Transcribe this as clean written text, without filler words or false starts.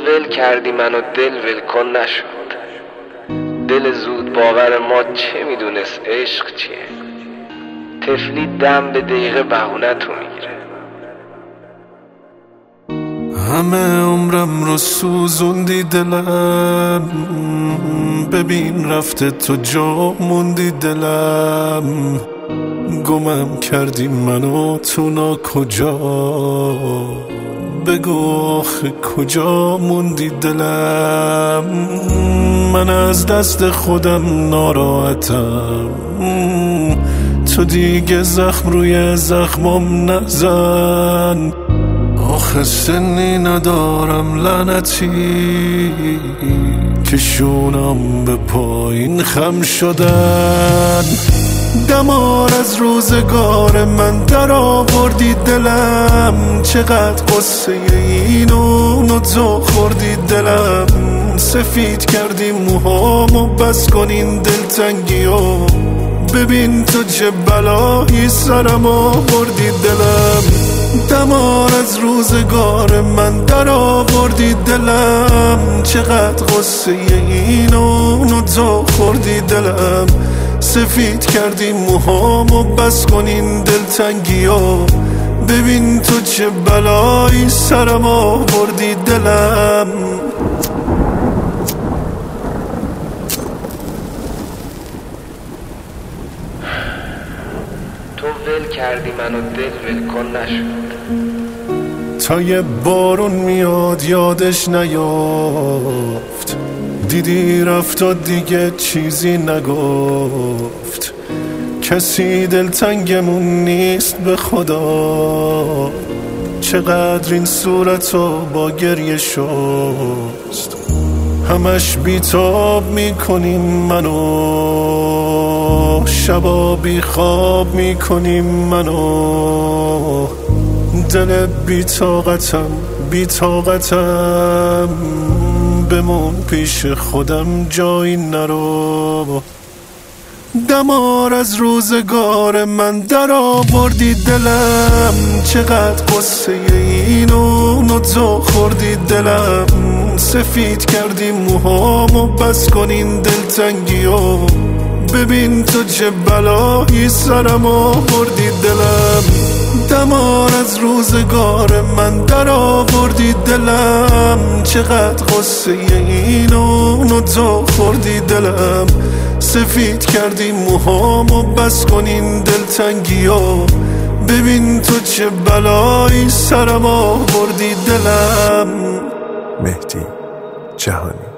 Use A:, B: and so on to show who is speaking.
A: ول کردی منو دل ول کن نشد. دل زود باور ما چه میدونست عشق چیه. طفلی دم به دقیقه بهونه تو میگیره.
B: همه عمرم رو سوزوندی دلم، ببین رفته تو جا موندی دلم. گمم کردی منو تو کجا، بگو آخه کجا موندی دلم. من از دست خودم ناراحتم، تو دیگه زخم روی زخمم نزن. آخه سنی ندارم لعنتی که شونم به پایین خم شدن. دمار از روزگار من در آوردی دلم، چقدر قصه اینو تو خوردی دلم. سفید کردی موهامو بس کن این دلتنگیو، ببین تو چه بلایی سرم آوردی دلم. دمار از روزگار من در آوردی دلم، چقدر قصه اینو تو خوردی دلم. سفید کردی موهامو بس کن این دلتنگیو، ببین تو چه بلایی سرم آوردی دلم.
A: تو ول کردی منو دل ول کن نشد.
B: تا یه بارون میاد یادش نیافت، دیدی رفت و دیگه چیزی نگفت. کسی دلتنگمون نیست به خدا، چقدر این صورتو با گریه شست. همش بیتاب میکنیم منو، شبا بی خواب میکنیم منو. دل بی‌طاقتم بمون پیش خودم جایی نرو. دمار از روزگار من در آوردی دلم، چقدر قصه اینو تو خوردی دلم. سفید کردی موهامو بس کن این دلتنگیو، ببین تو چه بلایی سرم آوردی دلم. دمار از روزگار من در آوردی دلم، چقدر قصه اینو تو خوردی دلم. سفید کردی موهامو بس کن این دلتنگیو، ببین تو چه بلایی سرم آوردی دلم.
C: مهدی جهانی.